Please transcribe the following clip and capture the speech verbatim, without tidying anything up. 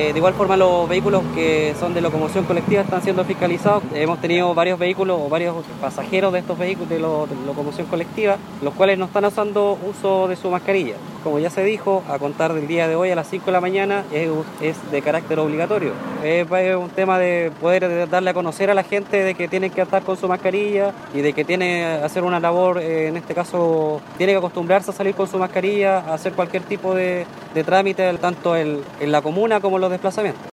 Eh, de igual forma, los vehículos que son de locomoción colectiva están siendo fiscalizados. Hemos tenido varios vehículos o varios pasajeros de estos vehículos de, lo, de locomoción colectiva, los cuales no están haciendo uso de su mascarilla. Como ya se dijo, a contar del día de hoy a las cinco de la mañana es, es de carácter obligatorio. Es, es un tema de poder darle a conocer a la gente de que tienen que estar con su mascarilla y de que tiene que hacer una labor, eh, en este caso, tiene que acostumbrarse a salir con su mascarilla, a hacer cualquier tipo de, de trámite, tanto en, en la comuna como en los desplazamientos.